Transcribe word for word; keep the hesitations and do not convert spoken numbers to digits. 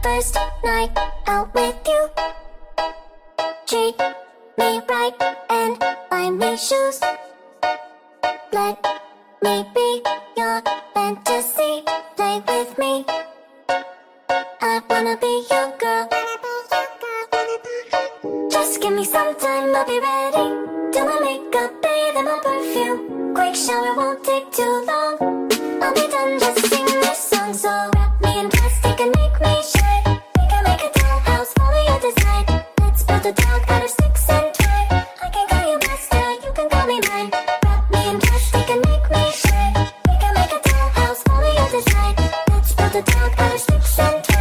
first night out with you. Treat me right and buy me shoes. Let me be your fantasy. Play with me. I wanna be your girl. Just give me some time, I'll be ready. Do my makeup, bathe in my perfume. Quick shower won't take too long. I'll be done, just sing this song. So wrap me in plastic and make me shine. We can make a dollhouse, follow your design. Let's build a dog out of sticks and twine. I can call you master, you can call me mine. Wrap me in plastic and make me shine. We can make a dollhouse, follow your design. Let's build a dog out of sticks and twine.